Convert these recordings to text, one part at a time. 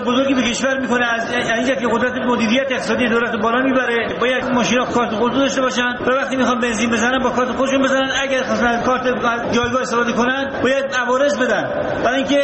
بزرگی به کشور میکنه. از اینجا که قدرت مدیریت اقتصادی دولت بالا میبره، باید ماشینا کارت خودرو داشته باشن و وقتی میخوان بنزین بزنن با کارت خودشون بزنن. اگر خواستن کارت جایگاه استفاده کنن باید عوارض بدن برای اینکه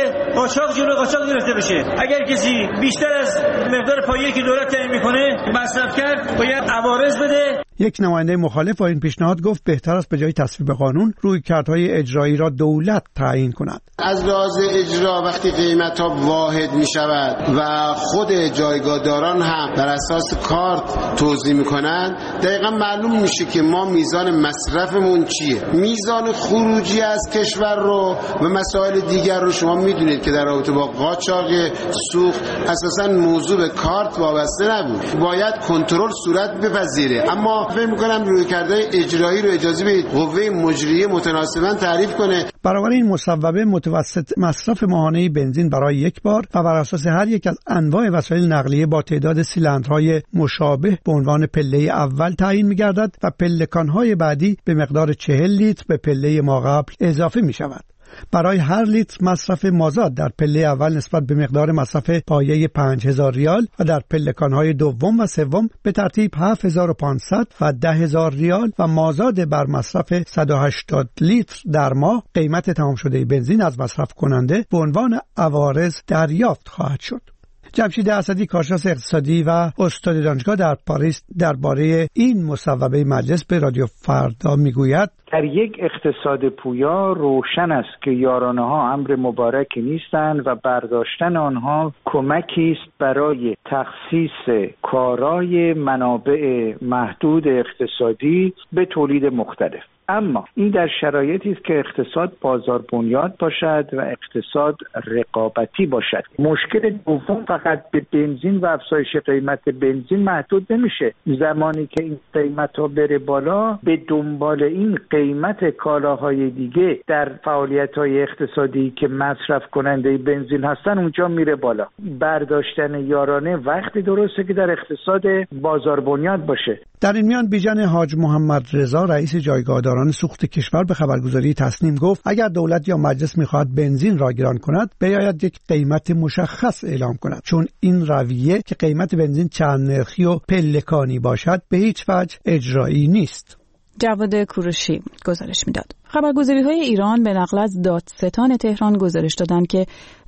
قاچاق گرفته بشه. اگر کسی بیشتر از مقدار پایه‌ای که دولت تعیین میکنه مصرف کرد باید عوارض بده. یک نماینده مخالف با این پیشنهاد گفت بهتر است به جای تصویب قانون رویکردهای اجرایی را دولت تعیین کند. از لحاظ اجرا وقتی قیمت‌ها واحد می‌شود و خود جایگاهداران هم بر اساس کارت توزیع می‌کنند، دقیقاً معلوم میشه که ما میزان مصرفمون چیه. میزان خروجی از کشور رو و مسائل دیگر رو شما میدونید که در رابطه با قاچاق سوخت اساساً موضوع به کارت وابسته نبود. باید کنترل صورت بپذیره. اما فکر می‌کنم رویکردهای اجرایی رو اجازه بدید قوه مجریه متناسباً تعریف کنه. برابر این مصوبه متوسط مصرف ماهانه بنزین برای یک بار و بر اساس هر یک از انواع وسایل نقلیه با تعداد سیلندرهای مشابه به عنوان پله اول تعیین می‌گردد و پلکان‌های بعدی به مقدار 40 لیتر به پله ما قبل اضافه می‌شود. برای هر لیتر مصرف مازاد در پله اول نسبت به مقدار مصرف پایه 5000 ریال و در پلکان‌های دوم و سوم به ترتیب 7500 و 10000 ریال و مازاد بر مصرف 180 لیتر در ماه قیمت تمام شده بنزین از مصرف کننده به عنوان عوارض دریافت خواهد شد. جمشید اسدی، کارشناس اقتصادی و استاد دانشگاه در پاریس، درباره این مصوبه مجلس به رادیو فردا میگوید: در یک اقتصاد پویا روشن است که یارانه ها امر مبارکی نیستند و برداشتن آنها کمکی است برای تخصیص کارای منابع محدود اقتصادی به تولید مختلف. اما این در شرایطی است که اقتصاد بازار بنیاد باشد و اقتصاد رقابتی باشد. مشکل دوم فقط به بنزین و افزایش قیمت بنزین محدود نمیشه. زمانی که این قیمت ها بره بالا، به دنبال این قیمت کالاهای دیگه در فعالیت‌های اقتصادی که مصرف کننده بنزین هستن اونجا میره بالا. برداشتن یارانه وقتی درسته که در اقتصاد بازار بنیاد باشه. در این میان بیژن حاج محمد رضا، رئیس جایگاهداران سوخت کشور، به خبرگزاری تصنیم گفت اگر دولت یا مجلس میخواد بنزین را گران کند باید یک قیمت مشخص اعلام کند، چون این رویه که قیمت بنزین چند نرخی و پلکانی باشد به هیچ وجه اجرایی نیست. جواد کوروشی گزارش میداد. خبرگزاری‌های ایران به نقل از دادستان تهران گزارش دادند که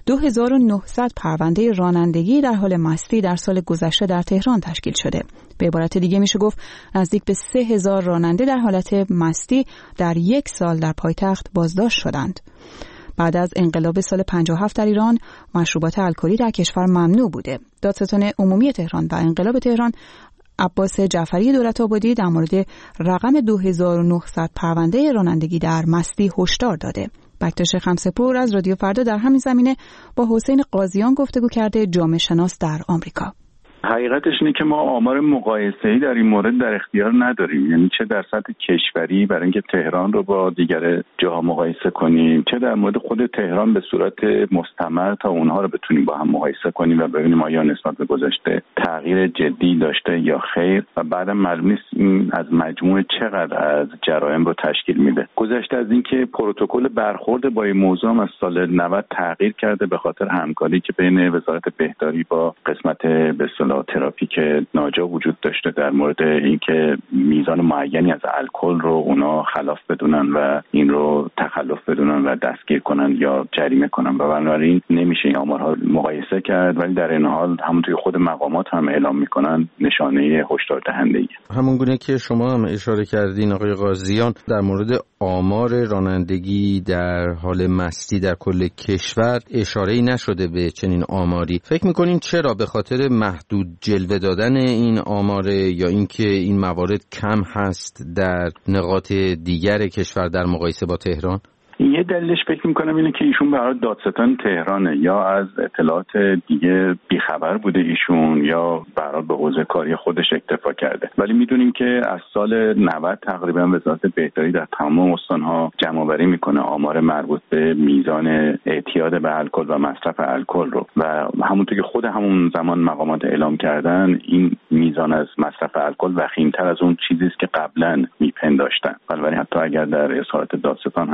2900 پرونده رانندگی در حال مستی در سال گذشته در تهران تشکیل شده. به عبارت دیگه میشه گفت نزدیک به 3000 راننده در حالت مستی در یک سال در پایتخت بازداشت شدند. بعد از انقلاب سال 57 در ایران مشروبات الکلی در کشور ممنوع بوده. دادستان عمومی تهران و انقلاب تهران عباس جعفری دولت‌آبادی در مورد رقم 2900 پرونده رانندگی در مستی هشدار داده. بکتاش خمسه‌پور از رادیو فردا در همین زمینه با حسین قاضیان گفتگو کرده، جامعه شناس در آمریکا. حقیقتش اینه که ما آمار مقایسه‌ای در این مورد در اختیار نداریم، یعنی چه در سطح کشوری برای اینکه تهران رو با دیگر جاها مقایسه کنیم، چه در مورد خود تهران به صورت مستمر تا اونها رو بتونیم با هم مقایسه کنیم و ببینیم آیا نسبت به گذشته تغییر جدی داشته یا خیر و بعدم معلوم نیست این از مجموع چقدر از جرایم رو تشکیل میده. گذشته از اینکه پروتکل برخورد با این موضوع از سال 90 تغییر کرده به خاطر همکاری که بین وزارت بهداری با قسمت به ترافیک ناجا وجود داشته در مورد اینکه میزان معینی از الکل رو اونا خلاف بدونن و این رو تخلف بدونن و دستگیر کنن یا جریمه کنن و بنابراین نمیشه این آمارها مقایسه کرد، ولی در این حال همونطور که خود مقامات هم اعلام میکنن نشانه هشدار دهنده‌ای. همونگونه که شما هم اشاره کردین آقای قاضیان در مورد آمار رانندگی در حال مستی در کل کشور اشاره‌ای نشده به چنین آماری. فکر می‌کنین چرا؟ به خاطر محدود جلوه دادن این آماره یا اینکه این موارد کم هست در نقاط دیگر کشور در مقایسه با تهران؟ یه دلیلش فکر میکنم اینه که ایشون برای دادستان تهرانه، یا از اطلاعات دیگه بیخبر بوده ایشون یا برای به حوزه کاری خودش اکتفا کرده. ولی میدونیم که از سال 90 تقریبا وزارت بهداری در تمام استانها جمع‌آوری میکنه آمار مربوط به میزان اعتیاد به الکل و مصرف الکل رو و همونطور که خود همون زمان مقامات اعلام کردن این میزان از مصرف الکل وخیم‌تر از اون چیزی است که قبلا میپنداشتن. ولی حتی اگر در اظهارات دادستان هم نیومد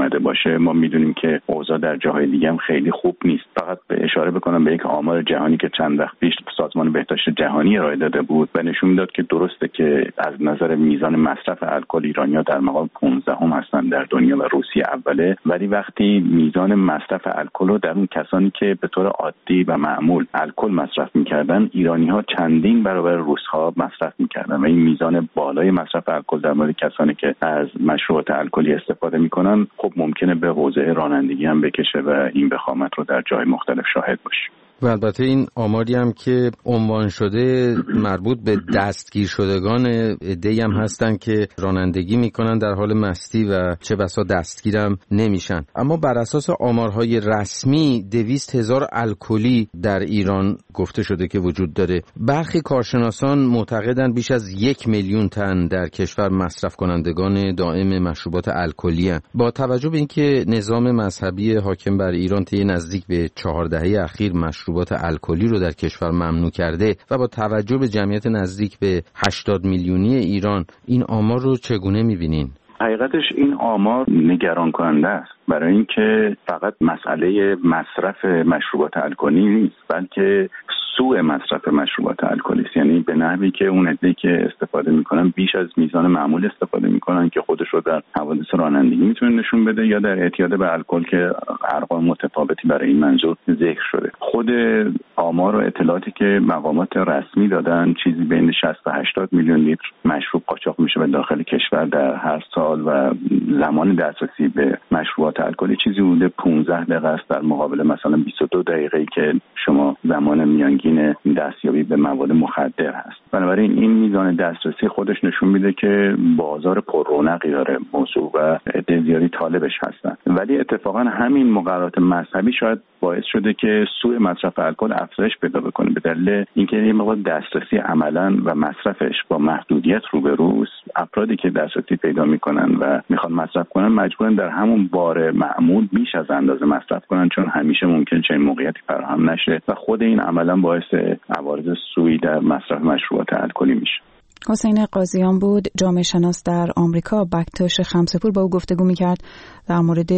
اومده باشه. ما میدونیم که اوضاع در جاهای دیگه هم خیلی خوب نیست. فقط به اشاره بکنم به یک آمار جهانی که چند وقت پیش سازمان بهداشت جهانی ارائه داده بود و نشون میداد که درسته که از نظر میزان مصرف الکل ایرانی‌ها در مقام 15 هستن در دنیا و روسیه اوله، ولی وقتی میزان مصرف الکل رو در اون کسانی که به طور عادی و معمول الکل مصرف می‌کردن، ایرانی‌ها چندین برابر روس‌ها مصرف می‌کردن و این میزان بالای مصرف الکل در مورد کسانی که از مشروبات الکلی استفاده می‌کنن خب ممکنه به حوزه رانندگی هم بکشه و این وخامت رو در جای مختلف شاهد باشیم. و البته این آماری هم که عنوان شده مربوط به دستگیر شدگان عده‌ای هم هستن که رانندگی میکنن در حال مستی و چه بسا دستگیرم نمیشن. اما بر اساس آمارهای رسمی 200,000 الکلی در ایران گفته شده که وجود داره. برخی کارشناسان معتقدن بیش از 1,000,000 تن در کشور مصرف کنندگان دائم مشروبات الکلی هستند. با توجه به اینکه نظام مذهبی حاکم بر ایران طی نزدیک به 4 دهه اخیر مشروبات الکلی رو در کشور ممنوع کرده و با توجه به جمعیت نزدیک به 80 میلیونی ایران، این آمار رو چگونه می‌بینین؟ حقیقتش این آمار نگران کننده است، برای اینکه فقط مسئله مصرف مشروبات الکلی نیست، بلکه سوء مصرف مشروبات الکلی است. یعنی به نحوی که اون عده‌ای که استفاده میکنن بیش از میزان معمول استفاده میکنن که خودش رو در حوادث رانندگی میتونه نشون بده یا در اعتیاد به الکل که ارقام متفاوتی برای این منظور ذکر شده. خود آمار و اطلاعاتی که مقامات رسمی دادن چیزی بین 60 تا 80 میلیون لیتر مشروب قاچاق میشه به داخل کشور در هر سال و زمان دسترسی به مشروبات الکلی چیزی بوده 15 دقیقه است در مقابل مثلا 22 دقیقه‌ای که شما زمان میانگین دستیابی به مواد مخدر هست. بنابراین این میزان دسترسی خودش نشون میده که بازار پر رونقی داره موضوع و عده زیادی طالبش هستن، ولی اتفاقا همین مقررات مذهبی شاید باعث شده که سوء مصرف الکل افزایش پیدا بکنه به دلیل اینکه این مواد دسترسی عملاً و مصرفش با محدودیت روبروست. افرادی که دسترسی پیدا میکنن و میخوان مصرف کنن مجبورن در همون بار معمول بیش از اندازه مصرف کنن، چون همیشه ممکن چنین موقعیتی فراهم نشه و خود این عملاً باعث عوارض سوئی در مصرف مشروبات الکلی میشه. حسین قاضیان بود، جامعه شناس در آمریکا. بکتاش خمسه‌پور با او گفتگو می‌کرد در مورد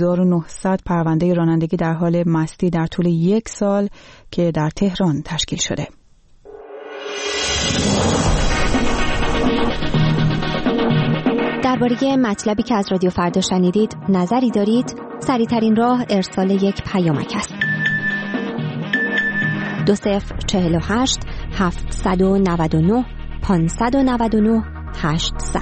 2900 پرونده رانندگی در حال مستی در طول یک سال که در تهران تشکیل شده. درباره مطلبی که از رادیو فردا شنیدید نظری دارید؟ سریع‌ترین راه ارسال یک پیامک است. 2048 799 599 800.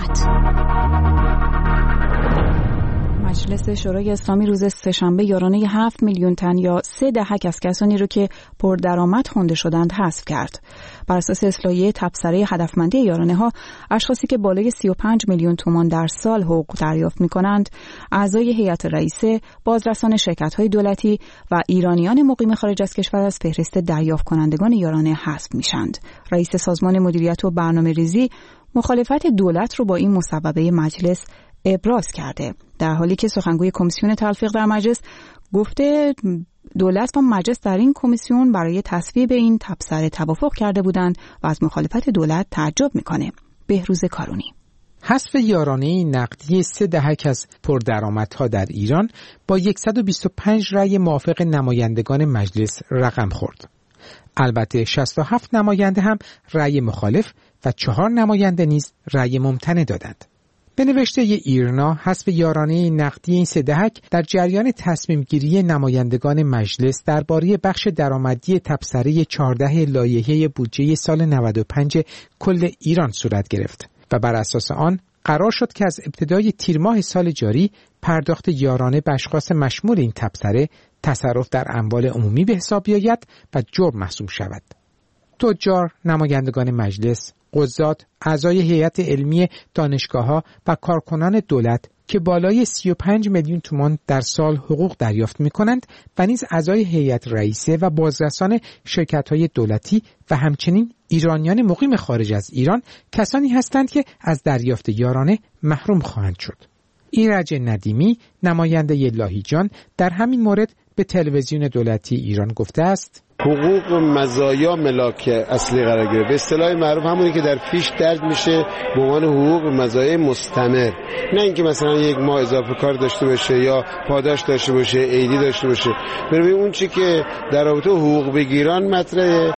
مجلس شورای اسلامی روز سه‌شنبه یارانه 7 میلیون تن یا 3 دهک از کسانی رو که پردرآمد خوانده شدند حذف کرد. بر اساس اصلاحیه تبصره هدفمندی یارانه ها، اشخاصی که بالای 35 میلیون تومان در سال حقوق دریافت می‌کنند، اعضای هیئت رئیسه، بازرسان شرکت‌های دولتی و ایرانیان مقیم خارج از کشور از فهرست دریافت کنندگان یارانه حذف میشند. رئیس سازمان مدیریت و برنامه‌ریزی مخالفت دولت رو با این مصوبه مجلس ابراز کرده، در حالی که سخنگوی کمیسیون تلفیق در مجلس گفته دولت و مجلس در این کمیسیون برای تصویب این تبصره توافق کرده بودند و از مخالفت دولت تعجب میکنه. بهروز کارونی. حذف یارانه نقدی 3 دهک از پردرآمدها در ایران با 125 رأی موافق نمایندگان مجلس رقم خورد. البته 67 نماینده هم رأی مخالف و 4 نماینده نیز رأی ممتنع دادند. به نوشته ایرنا، حذف یارانه نقدی این 3 دهک در جریان تصمیم گیری نمایندگان مجلس درباره بخش درآمدی تبصره 14 لایحه بودجه سال 95 کل ایران صورت گرفت و بر اساس آن قرار شد که از ابتدای تیر ماه سال جاری پرداخت یارانه به اشخاص مشمول این تبصره تصرف در اموال عمومی به حساب بیاید و جرم محسوب شود. تجار، نمایندگان مجلس، قضات، اعضای هیئت علمی دانشگاه‌ها و کارکنان دولت که بالای 35 میلیون تومان در سال حقوق دریافت می‌کنند و نیز اعضای هیئت رئیسه و بازرسان شرکت‌های دولتی و همچنین ایرانیان مقیم خارج از ایران کسانی هستند که از دریافت یارانه محروم خواهند شد. ایرج ندیمی، نماینده لاهیجان، در همین مورد به تلویزیون دولتی ایران گفته است: حقوق و مزایا ملاک اصلی قرار گرفت. به اصطلاح معروف همونی که در فیش درج میشه به عنوان حقوق و مزایای مستمر، نه اینکه مثلا یک ماه اضافه کار داشته باشه یا پاداش داشته باشه، عیدی داشته باشه. ببین اون چی که در رابطه حقوق بگیران مطرحه